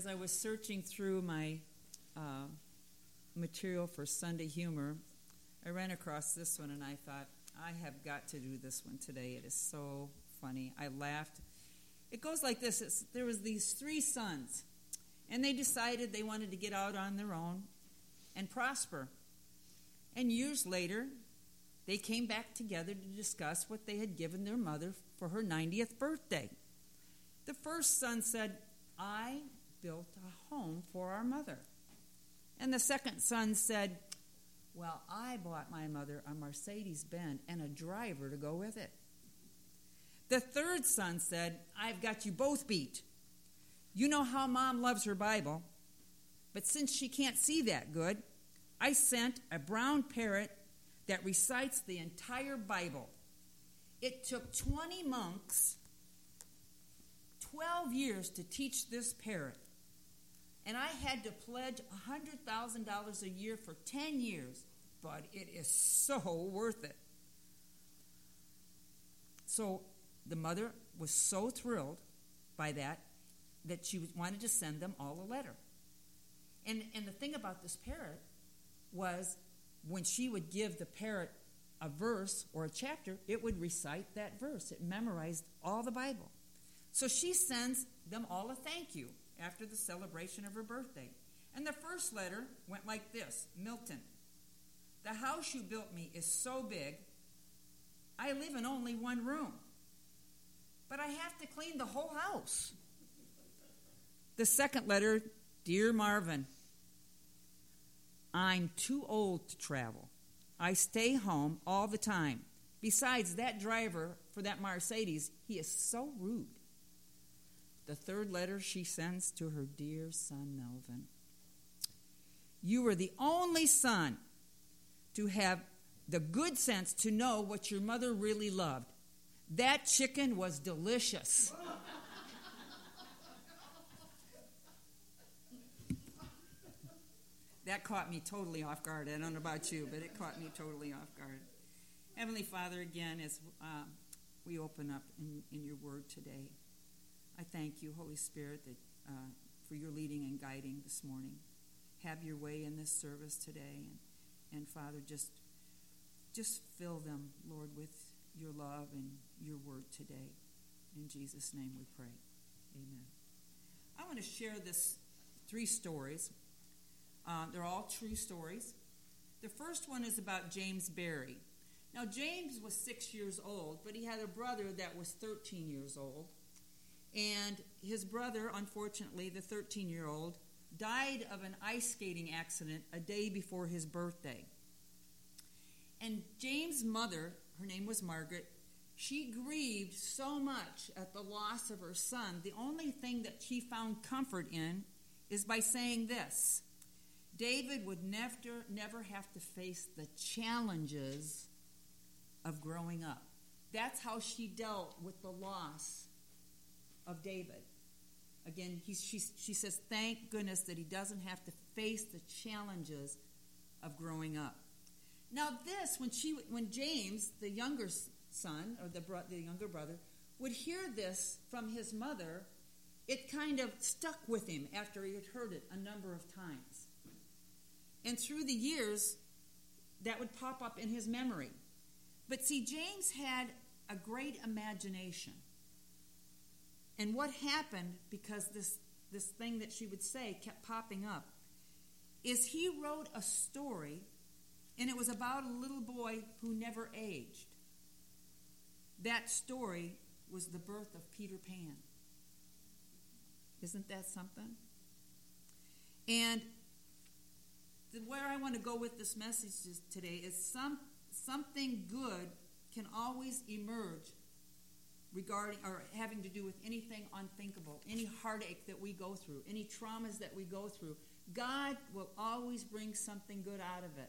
As I was searching through my material for Sunday humor, I ran across this one and I thought, I have got to do this one today. It is so funny. I laughed. It goes like this. There was these 3 sons, and they decided they wanted to get out on their own and prosper. And years later, they came back together to discuss what they had given their mother for her 90th birthday. The first son said, I built a home for our mother. And the second son said, well, I bought my mother a Mercedes-Benz and a driver to go with it. The third son said, I've got you both beat. You know how Mom loves her Bible, but since she can't see that good, I sent a brown parrot that recites the entire Bible. It took 20 monks 12 years to teach this parrot. And I had to pledge $100,000 a year for 10 years, but it is so worth it. So the mother was so thrilled by that she wanted to send them all a letter. And the thing about this parrot was when she would give the parrot a verse or a chapter, it would recite that verse. It memorized all the Bible. So she sends them all a thank you after the celebration of her birthday. And the first letter went like this: Milton, the house you built me is so big, I live in only one room. But I have to clean the whole house. The second letter, Dear Marvin, I'm too old to travel. I stay home all the time. Besides, that driver for that Mercedes, he is so rude. The third letter she sends to her dear son, Melvin. You were the only son to have the good sense to know what your mother really loved. That chicken was delicious. That caught me totally off guard. I don't know about you, but it caught me totally off guard. Heavenly Father, again, as we open up in your word today, I thank you, Holy Spirit, that for your leading and guiding this morning. Have your way in this service today. And Father, just fill them, Lord, with your love and your word today. In Jesus' name we pray. Amen. I want to share this 3 stories. They're all true stories. The first one is about James Barry. Now, James was 6 years old, but he had a brother that was 13 years old. And his brother, unfortunately, the 13-year-old, died of an ice skating accident a day before his birthday. And James' mother, her name was Margaret, she grieved so much at the loss of her son. The only thing that she found comfort in is by saying this: David would never have to face the challenges of growing up. That's how she dealt with the loss of David. Again, she says, thank goodness that he doesn't have to face the challenges of growing up. Now this, when James, the younger son, or the younger brother, would hear this from his mother, it kind of stuck with him after he had heard it a number of times. And through the years, that would pop up in his memory. But see, James had a great imagination. And what happened, because this thing that she would say kept popping up, is he wrote a story, and it was about a little boy who never aged. That story was the birth of Peter Pan. Isn't that something? And where I want to go with this message today is something good can always emerge regarding or having to do with anything unthinkable, any heartache that we go through, any traumas that we go through. God will always bring something good out of it.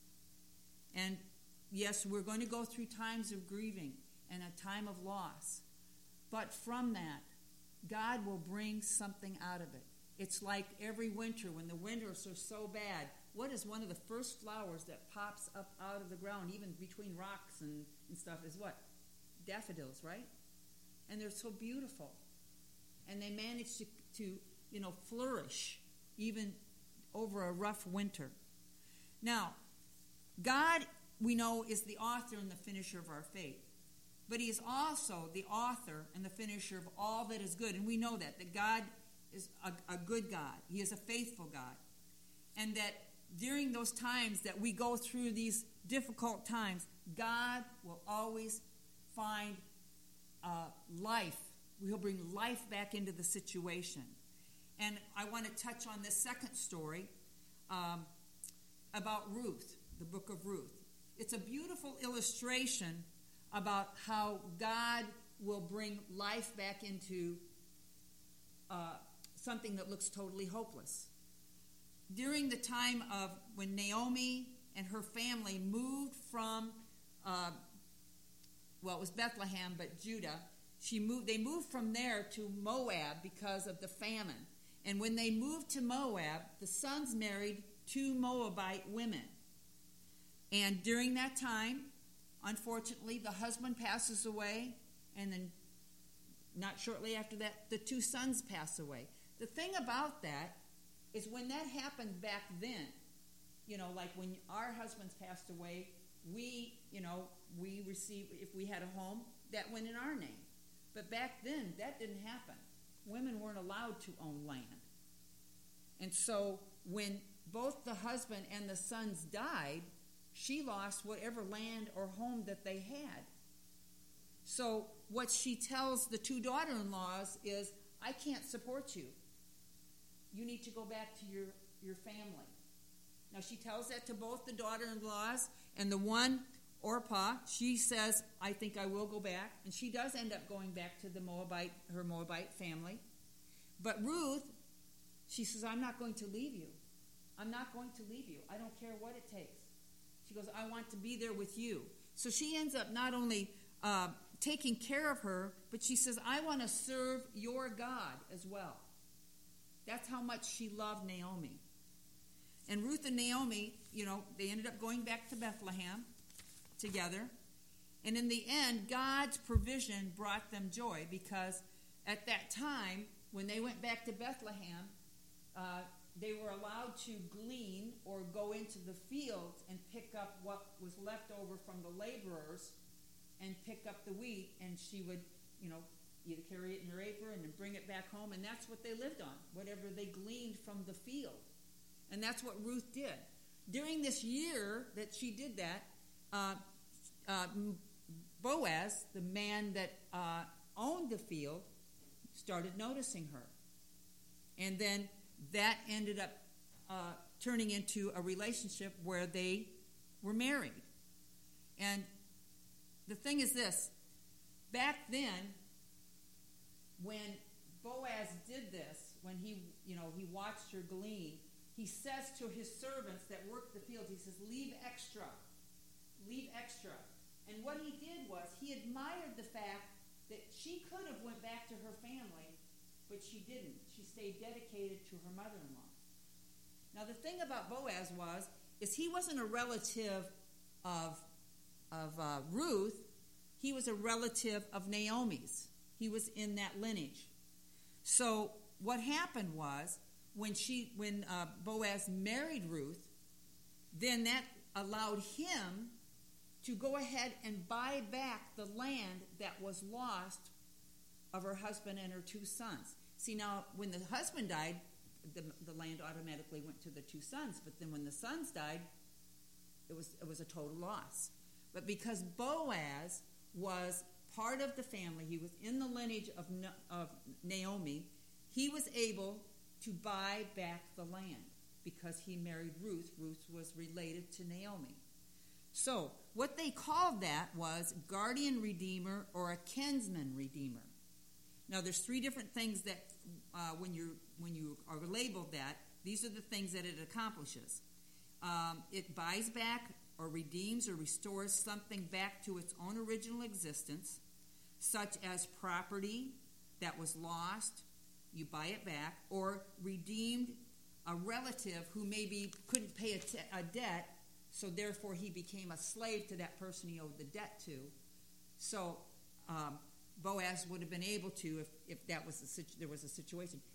And yes, we're going to go through times of grieving and a time of loss. But from that, God will bring something out of it. It's like every winter when the winters are so bad. What is one of the first flowers that pops up out of the ground, even between rocks and stuff, is what? Daffodils, right? And they're so beautiful. And they manage to flourish even over a rough winter. Now, God, we know, is the author and the finisher of our faith. But he is also the author and the finisher of all that is good. And we know that God is a good God. He is a faithful God. And that during those times that we go through these difficult times, God will always find life. He'll bring life back into the situation. And I want to touch on this second story about Ruth, the book of Ruth. It's a beautiful illustration about how God will bring life back into something that looks totally hopeless. During the time of when Naomi and her family moved from, it was Bethlehem, but Judah, they moved from there to Moab because of the famine. And when they moved to Moab, the sons married 2 Moabite women. And during that time, unfortunately, the husband passes away, and then not shortly after that, the 2 sons pass away. The thing about that is when that happened back then, like when our husbands passed away, we received, if we had a home, that went in our name. But back then, that didn't happen. Women weren't allowed to own land. And so when both the husband and the sons died, she lost whatever land or home that they had. So what she tells the 2 daughter-in-laws is, I can't support you. You need to go back to your family. Now she tells that to both the daughter-in-laws, and the one, Orpah, she says, I think I will go back. And she does end up going back to her Moabite family. But Ruth, she says, I'm not going to leave you. I'm not going to leave you. I don't care what it takes. She goes, I want to be there with you. So she ends up not only taking care of her, but she says, I want to serve your God as well. That's how much she loved Naomi. And Ruth and Naomi, they ended up going back to Bethlehem together. And in the end, God's provision brought them joy, because at that time, when they went back to Bethlehem, they were allowed to glean or go into the fields and pick up what was left over from the laborers and pick up the wheat, and she would, either carry it in her apron and bring it back home, and that's what they lived on, whatever they gleaned from the field. And that's what Ruth did. During this year that she did that, Boaz, the man that owned the field, started noticing her. And then that ended up turning into a relationship where they were married. And the thing is this, back then, when Boaz did this, when he watched her glean, he says to his servants that worked the field, he says, leave extra. And what he did was, he admired the fact that she could have went back to her family, but she didn't. She stayed dedicated to her mother-in-law. Now the thing about Boaz is he wasn't a relative of Ruth. He was a relative of Naomi's. He was in that lineage. So what happened was, when Boaz married Ruth, then that allowed him to go ahead and buy back the land that was lost of her husband and her 2 sons. See, now, when the husband died, the land automatically went to the 2 sons. But then when the sons died, it was a total loss. But because Boaz was part of the family, he was in the lineage of Naomi, he was able to buy back the land because he married Ruth. Ruth was related to Naomi. So what they called that was guardian redeemer or a kinsman redeemer. Now there's 3 different things that when you are labeled that, these are the things that it accomplishes. It buys back or redeems or restores something back to its own original existence, such as property that was lost, you buy it back, or redeemed a relative who maybe couldn't pay a debt, so therefore he became a slave to that person he owed the debt to. So Boaz would have been able to, if that was there was a situation.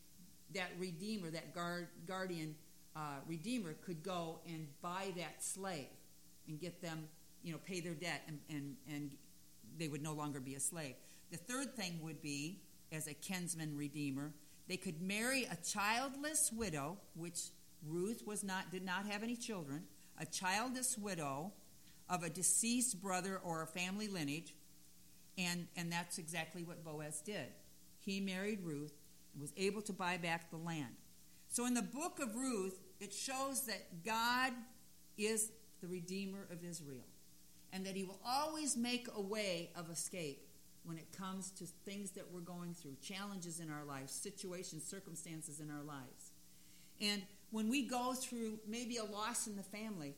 that redeemer, that guardian redeemer could go and buy that slave and get them, pay their debt, and they would no longer be a slave. The third thing would be, as a kinsman redeemer, they could marry a childless widow, which Ruth did not have any children, a childless widow of a deceased brother or a family lineage, and that's exactly what Boaz did. He married Ruth and was able to buy back the land. So in the book of Ruth, it shows that God is the Redeemer of Israel, and that he will always make a way of escape when it comes to things that we're going through, challenges in our lives, situations, circumstances in our lives. And when we go through maybe a loss in the family,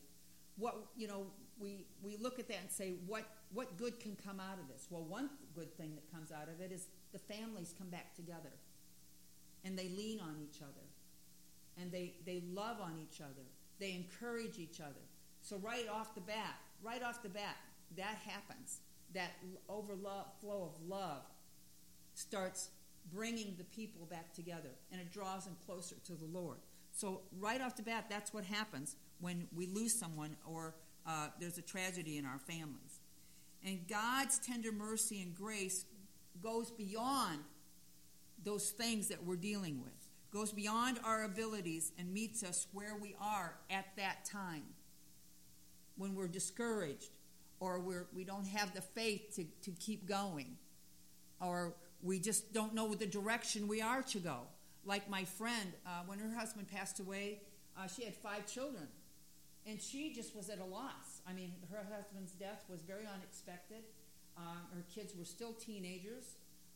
we look at that and say, what good can come out of this? Well, one good thing that comes out of it is the families come back together, and they lean on each other, and they love on each other. They encourage each other. So right off the bat, that happens. That overflow of love starts bringing the people back together, and it draws them closer to the Lord. So right off the bat, that's what happens when we lose someone or there's a tragedy in our families. And God's tender mercy and grace goes beyond those things that we're dealing with, goes beyond our abilities and meets us where we are at that time, when we're discouraged, or we don't have the faith to keep going, or we just don't know the direction we are to go. Like my friend, when her husband passed away, she had 5 children, and she just was at a loss. I mean, her husband's death was very unexpected. Her kids were still teenagers,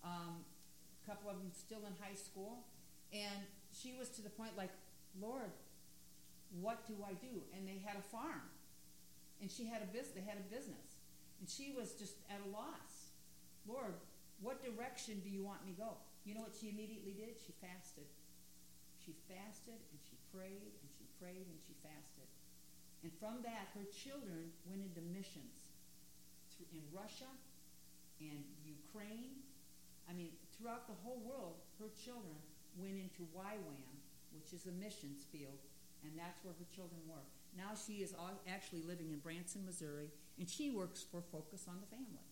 a couple of them still in high school, and she was to the point like, Lord, what do I do? And they had a farm. And she had a business. They had a business, and she was just at a loss. Lord, what direction do you want me to go? You know what she immediately did? She fasted. She fasted, and she prayed, and she prayed, and she fasted. And from that, her children went into missions in Russia and Ukraine. I mean, throughout the whole world, her children went into YWAM, which is a missions field, and that's where her children were. Now she is actually living in Branson, Missouri, and she works for Focus on the Family.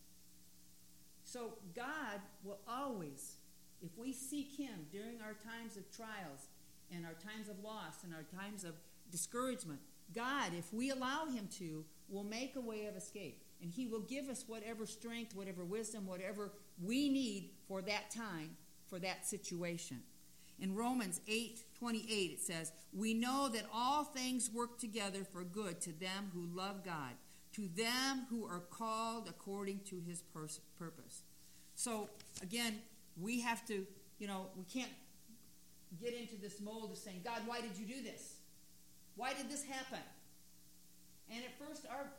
So God will always, if we seek him during our times of trials and our times of loss and our times of discouragement, God, if we allow him to, will make a way of escape. And he will give us whatever strength, whatever wisdom, whatever we need for that time, for that situation. In Romans 8:28, it says, we know that all things work together for good to them who love God, to them who are called according to his purpose. So, again, we have to, we can't get into this mold of saying, God, why did you do this? Why did this happen? And at first, our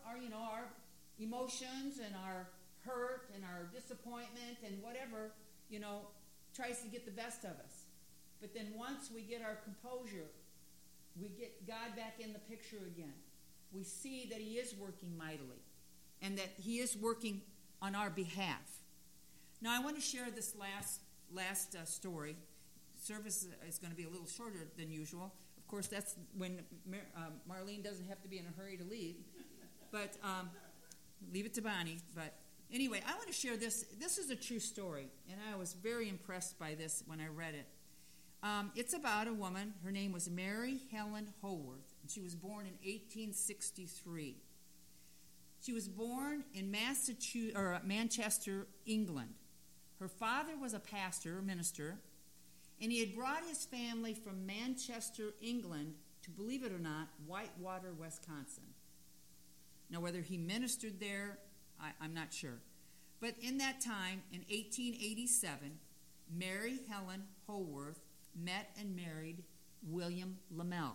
emotions and our hurt and our disappointment and whatever, tries to get the best of us. But then once we get our composure, we get God back in the picture again. We see that he is working mightily and that he is working on our behalf. Now, I want to share this last story. Service is going to be a little shorter than usual. Of course, that's when Marlene doesn't have to be in a hurry to leave. But leave it to Bonnie. But anyway, I want to share this. This is a true story, and I was very impressed by this when I read it. It's about a woman. Her name was Mary Helen Howarth, and she was born in 1863. She was born in Manchester, England. Her father was a pastor, a minister, and he had brought his family from Manchester, England, to, believe it or not, Whitewater, Wisconsin. Now, whether he ministered there, I'm not sure. But in that time, in 1887, Mary Helen Howarth met and married William Lamel.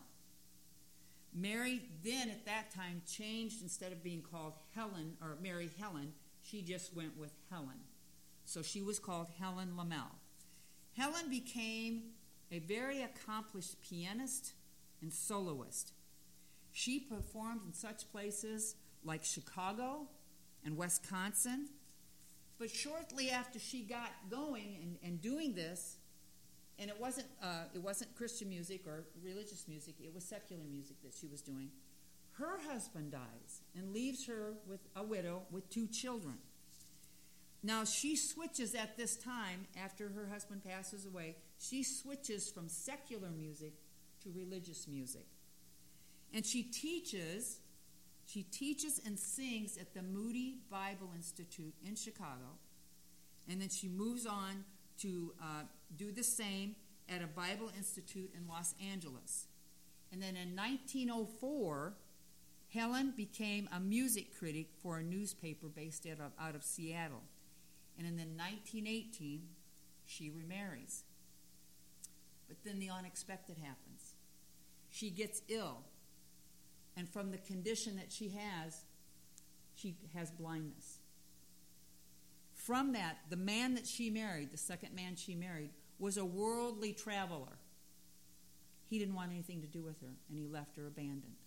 Mary then at that time changed, instead of being called Helen or Mary Helen, she just went with Helen. So she was called Helen Lamel. Helen became a very accomplished pianist and soloist. She performed in such places like Chicago and Wisconsin. But shortly after she got going and doing this, And it wasn't Christian music or religious music. It was secular music that she was doing. Her husband dies and leaves her with a widow with 2 children. Now, she switches at this time, after her husband passes away, she switches from secular music to religious music. And she teaches and sings at the Moody Bible Institute in Chicago. And then she moves on to do the same at a Bible Institute in Los Angeles. And then in 1904, Helen became a music critic for a newspaper based out of Seattle. And in 1918, she remarries. But then the unexpected happens. She gets ill. And from the condition that she has blindness. From that, the man that she married, the second man she married, was a worldly traveler. He didn't want anything to do with her, and he left her abandoned.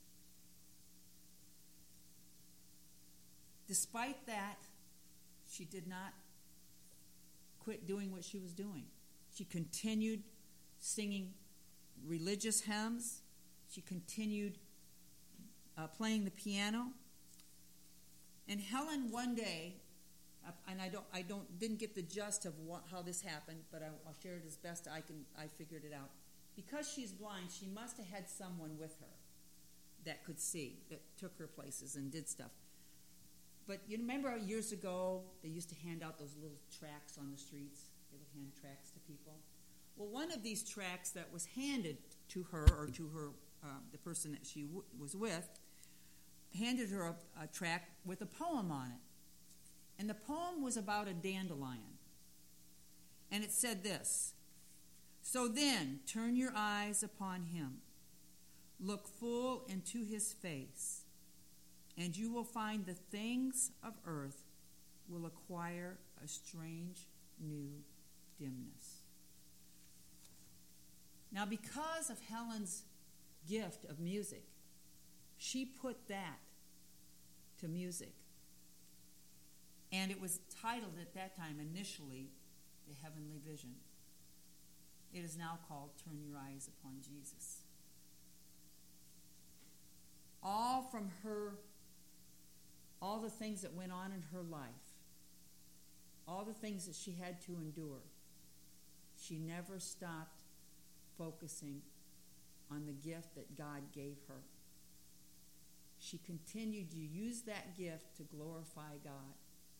Despite that, she did not quit doing what she was doing. She continued singing religious hymns. She continued playing the piano. And Helen one day, and I didn't get the gist of how this happened, but I'll share it as best I figured it out. Because she's blind, she must have had someone with her that could see, that took her places and did stuff. But you remember years ago, they used to hand out those little tracts on the streets? They would hand tracts to people. Well, one of these tracts that was handed to her, or to her, the person that she was with, handed her a tract with a poem on it. And the poem was about a dandelion. And it said this: "So then, turn your eyes upon him. Look full into his face, and you will find the things of earth will acquire a strange new dimness." Now, because of Helen's gift of music, she put that to music. And it was titled at that time, initially, The Heavenly Vision. It is now called Turn Your Eyes Upon Jesus. All from her, all the things that went on in her life, all the things that she had to endure, she never stopped focusing on the gift that God gave her. She continued to use that gift to glorify God.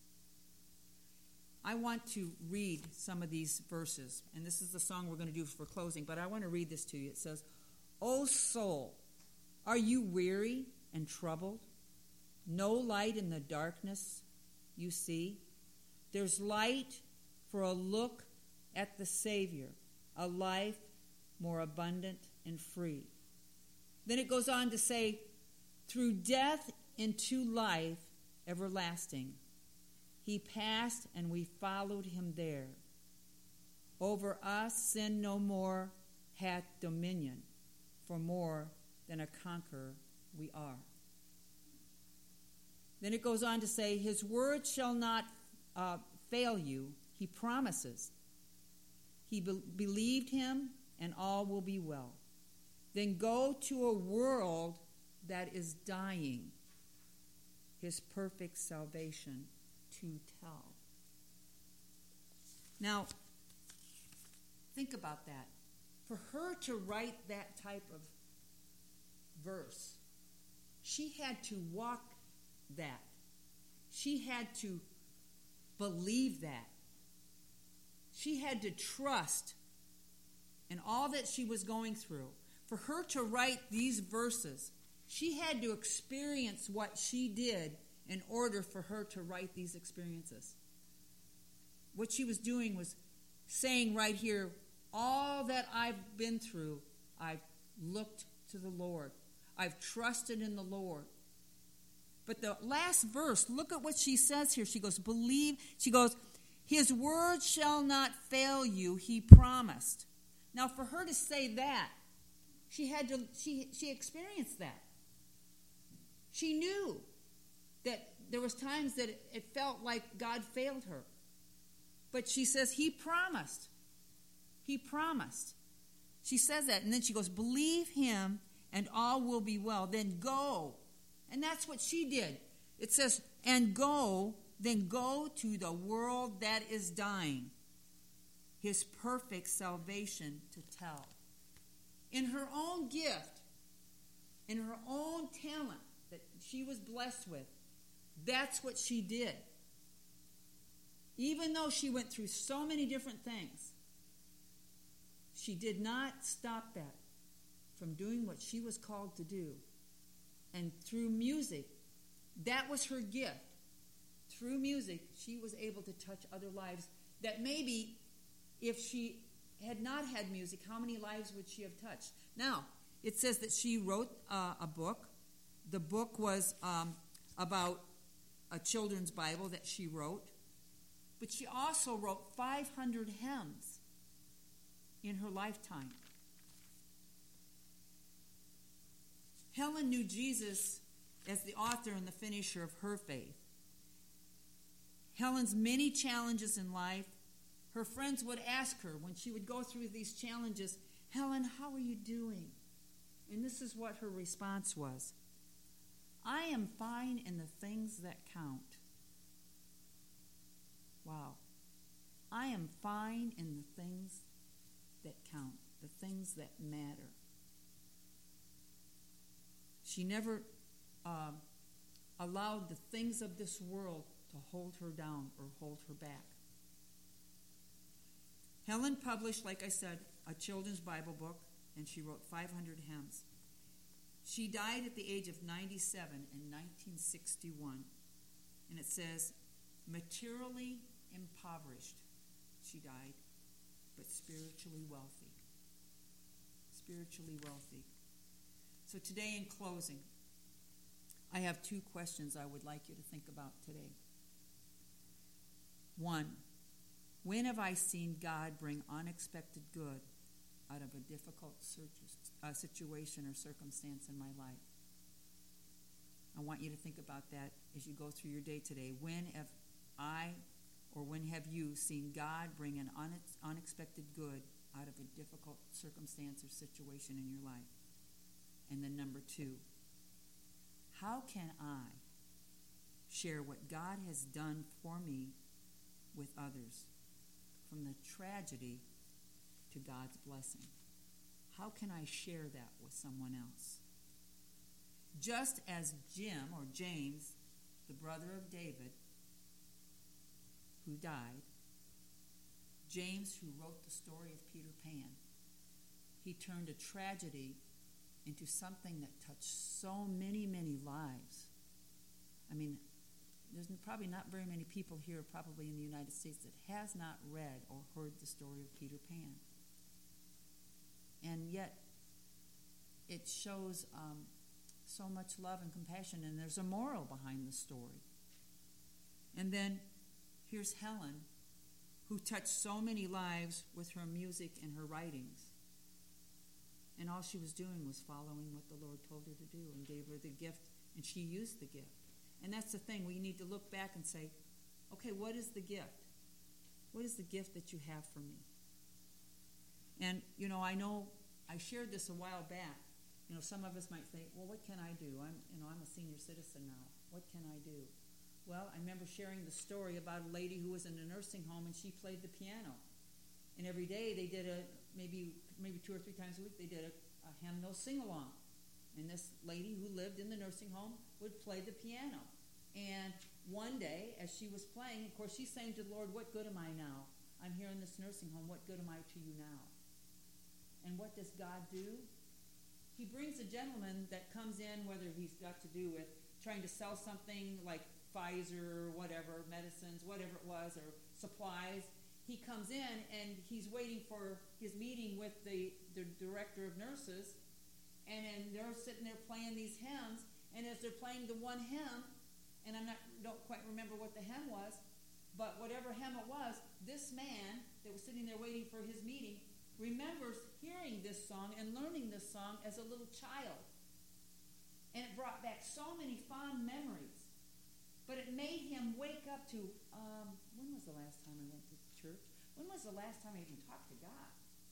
I want to read some of these verses, and this is the song we're going to do for closing, but I want to read this to you. It says, "O soul, are you weary and troubled? No light in the darkness you see? There's light for a look at the Savior, a life more abundant and free." Then it goes on to say, "Through death into life everlasting, he passed and we followed him there. Over us sin no more hath dominion, for more than a conqueror we are." Then it goes on to say, "His word shall not fail you, he promises. He believed him, and all will be well. Then go to a world that is dying, his perfect salvation to tell." Now, think about that. For her to write that type of verse, she had to walk that. She had to believe that. She had to trust in all that she was going through. For her to write these verses, she had to experience what she did in order for her to write these experiences. What she was doing was saying right here, all that I've been through, I've looked to the Lord. I've trusted in the Lord. But the last verse, look at what she says here. She goes, "His word shall not fail you, he promised." Now, for her to say that, she experienced that. She knew that there was times that it felt like God failed her. But she says, he promised. He promised. She says that, and then she goes, believe him, and all will be well. Then go. And that's what she did. It says, and go, then go to the world that is dying, his perfect salvation to tell. In her own gift, in her own talent that she was blessed with, that's what she did. Even though she went through so many different things, she did not stop that from doing what she was called to do. And through music, that was her gift. Through music, she was able to touch other lives that maybe if she had not had music, how many lives would she have touched? Now, it says that she wrote a book. The book was about a children's Bible that she wrote. But she also wrote 500 hymns in her lifetime. Helen knew Jesus as the author and the finisher of her faith. Helen's many challenges in life, her friends would ask her when she would go through these challenges, Helen, how are you doing? And this is what her response was. I am fine in the things that count. Wow. I am fine in the things that count, the things that matter. She never allowed the things of this world to hold her down or hold her back. Helen published, like I said, a children's Bible book, and she wrote 500 hymns. She died at the age of 97 in 1961, and it says, materially impoverished, she died, but spiritually wealthy. Spiritually wealthy. So today, in closing, I have two questions I would like you to think about today. One, when have I seen God bring unexpected good out of a difficult situation or circumstance in my life? I want you to think about that as you go through your day today. When have I or when have you seen God bring an unexpected good out of a difficult circumstance or situation in your life? And then number two, how can I share what God has done for me with others, from the tragedy to God's blessing? How can I share that with someone else? Just as Jim, or James, the brother of David, who died, James, who wrote the story of Peter Pan, he turned a tragedy into something that touched so many, many lives. I mean, there's probably not very many people here, probably in the United States, that has not read or heard the story of Peter Pan. And yet, it shows so much love and compassion, and there's a moral behind the story. And then, here's Helen, who touched so many lives with her music and her writings. And all she was doing was following what the Lord told her to do and gave her the gift, and she used the gift. And that's the thing. We need to look back and say, okay, what is the gift? What is the gift that you have for me? And, I know I shared this a while back. Some of us might think, well, what can I do? I'm a senior citizen now. What can I do? Well, I remember sharing the story about a lady who was in a nursing home, and she played the piano. And every day they did maybe 2 or 3 times a week, they did a hymnal sing-along. And this lady who lived in the nursing home would play the piano. And one day, as she was playing, of course, she's saying to the Lord, what good am I now? I'm here in this nursing home. What good am I to you now? And what does God do? He brings a gentleman that comes in, whether he's got to do with trying to sell something like Pfizer or whatever, medicines, whatever it was, or supplies. He comes in, and he's waiting for his meeting with the director of nurses, and they're sitting there playing these hymns, and as they're playing the one hymn, and don't quite remember what the hymn was, but whatever hymn it was, this man that was sitting there waiting for his meeting remembers hearing this song and learning this song as a little child. And it brought back so many fond memories. But it made him wake up to, when was the last time I went to church? When was the last time I even talked to God?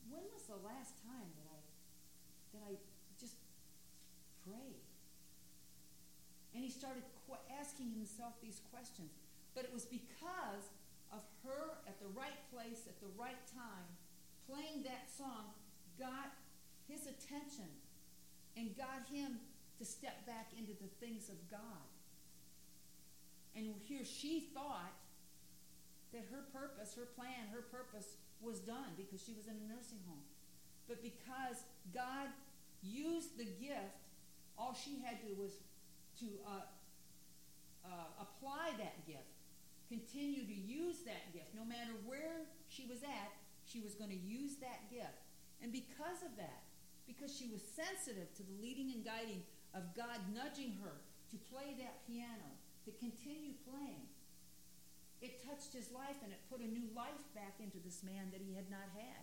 when was the last time that I just prayed? And he started asking himself these questions. But it was because of her at the right place at the right time, playing that song, got his attention and got him to step back into the things of God. And here she thought that her purpose, her plan, her purpose was done because she was in a nursing home. But because God used the gift, all she had to do was to apply that gift, continue to use that gift. No matter where she was at, she was going to use that gift. And because of that, because she was sensitive to the leading and guiding of God nudging her to play that piano, to continue playing, it touched his life and it put a new life back into this man that he had not had.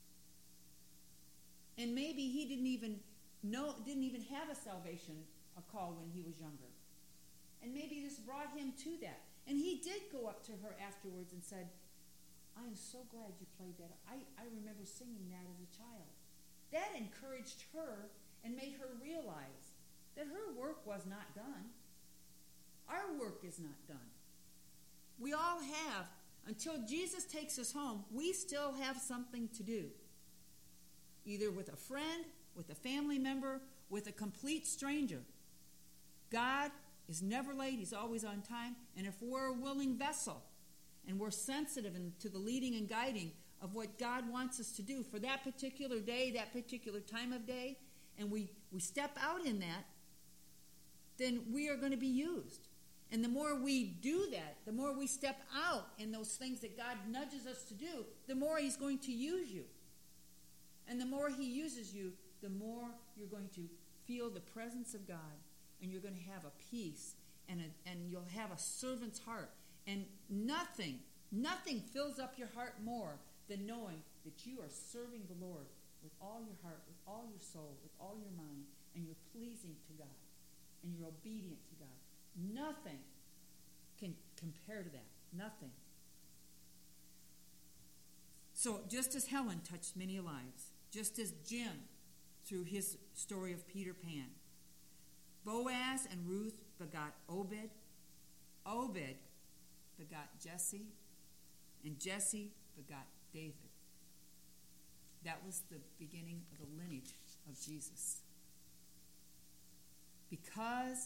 And maybe he didn't even have a salvation call when he was younger. And maybe this brought him to that. And he did go up to her afterwards and said, I am so glad you played that. I remember singing that as a child. That encouraged her and made her realize that her work was not done. Our work is not done. We all have, until Jesus takes us home, we still have something to do. Either with a friend, with a family member, with a complete stranger. God is never late. He's always on time. And if we're a willing vessel and we're sensitive to the leading and guiding of what God wants us to do for that particular day, that particular time of day, and we step out in that, then we are going to be used. And the more we do that, the more we step out in those things that God nudges us to do, the more he's going to use you. And the more he uses you, the more you're going to feel the presence of God, and you're going to have a peace, and you'll have a servant's heart. And nothing fills up your heart more than knowing that you are serving the Lord with all your heart, with all your soul, with all your mind, and you're pleasing to God, and you're obedient to God. Nothing can compare to that. Nothing. So just as Helen touched many lives, just as Jim through his story of Peter Pan, Boaz and Ruth begot Obed. Obed begot Jesse, and Jesse begot David. That was the beginning of the lineage of Jesus. Because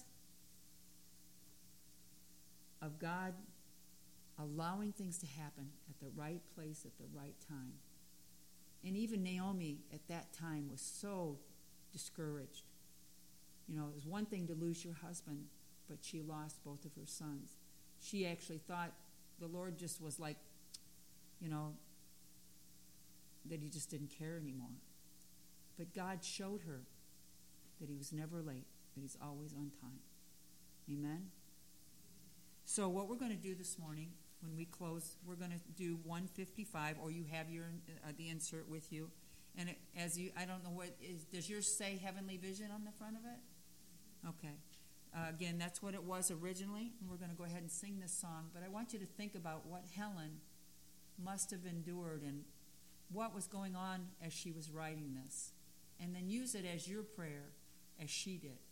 of God allowing things to happen at the right place at the right time. And even Naomi at that time was so discouraged. You know, it was one thing to lose your husband, but she lost both of her sons. She actually thought the Lord just was like, you know, that he just didn't care anymore. But God showed her that he was never late, that he's always on time. Amen? So what we're going to do this morning, when we close, we're going to do 155, or you have your the insert with you. And I don't know what does yours say Heavenly Vision on the front of it? Okay. Again, that's what it was originally, and we're going to go ahead and sing this song. But I want you to think about what Helen must have endured and what was going on as she was writing this. And then use it as your prayer, as she did.